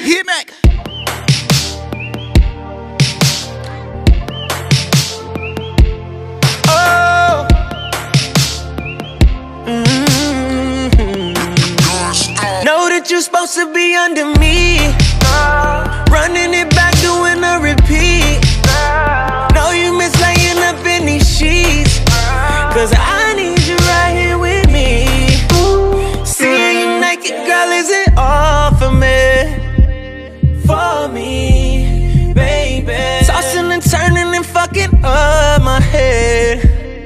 Hit me. Oh. Know that you're supposed to be under me. Running it back, doing a repeat. Know you miss laying up in these sheets. Cause I need you right here with me. Seeing you naked, girl, is it all for me? For me, baby. Tossing and turning and fucking up my head.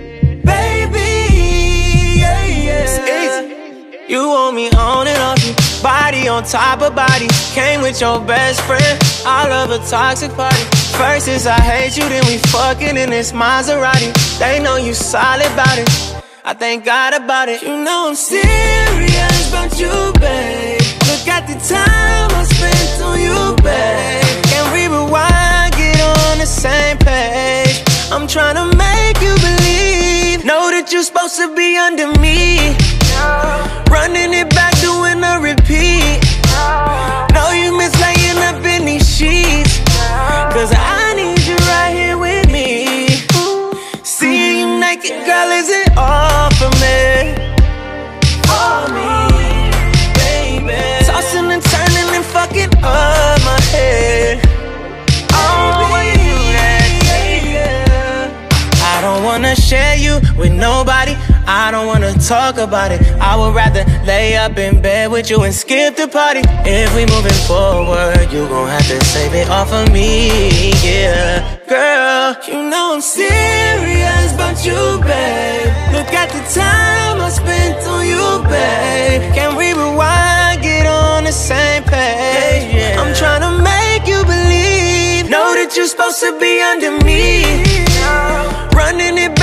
Baby, yeah, yeah. It's easy. You want me on and off you. Body on top of body. Came with your best friend. I love a toxic party. First is I hate you, then we fucking in this Maserati. They know you solid about it. I thank God about it. You know I'm serious about you, babe. Look at the time I spent on you, babe. Can we rewind, get on the same page? I'm trying to make you believe. Know that you're supposed to be under me. Running it back, doing a repeat. Know you miss laying up in these sheets. Cause I need you right here with me. Seeing you naked, girl, is it all for me? For me, baby. Tossing and turning and fucking up my head. Oh, why you do that? Yeah. I don't wanna share you with nobody. I don't wanna talk about it. I would rather lay up in bed with you and skip the party. If we moving forward, you gon' have to save it all for me, yeah. Girl, you know I'm serious about you, babe. Look at the time I spent on you, babe. Can we rewind, get on the same page? Yeah. I'm tryna make you believe. Know that you're supposed to be under me. Running it